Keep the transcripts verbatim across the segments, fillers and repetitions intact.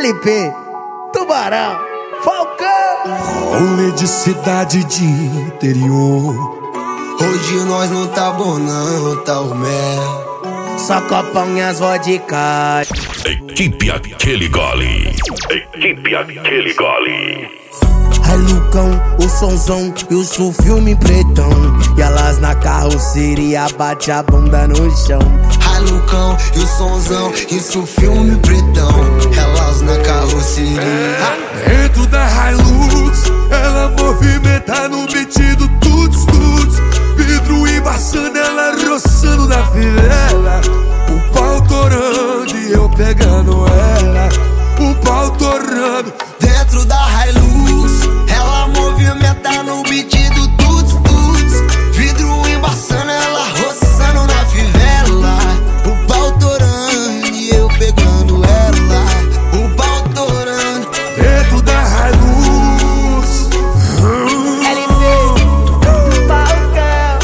L P, Tubarão, Falcão. Rolê de cidade de interior. Hoje nós não tá bom não, tá o mel. Só copão e as vodka. Equipe Aquele Gole. Equipe Aquele Gole. Ai Lucão, o sonzão e o sul filme pretão. E elas na carroceria bate a bunda no chão. Ai Lucão e o sonzão, isso filme pretão. Elas na carroceria. Dentro da Hilux, ela movimenta no beat do tuts tuts. Vidro embaçando, ela roçando na fivela. O pau torando e eu pegando ela. O pau torando. Dentro da Hilux, ela movimenta no beat do tuts tuts. Vidro embaçando, ela roçando na fivela. O pau torando e eu pegando ela. O pau torando. Dentro da Hilux. L P, Falcão,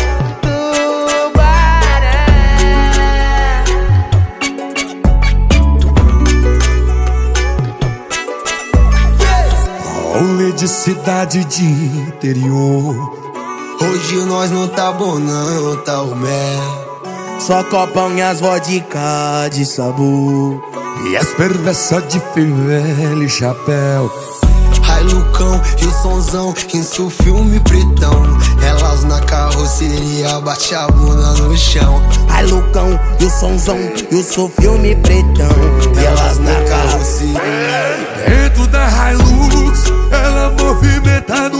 Tubarão. Rolê de cidade de interior. Hoje nós não tá bom não, tá o mel. Só copão e as vodka de sabor. E as perversas de fivela e chapéu. Ai Lucão e o sonzão, isso filme pretão. Elas na carroceria bate a bunda no chão. Ai Lucão e o sonzão e o sul filme pretão. E elas na carroceria. Dentro da Hilux, ela movimenta no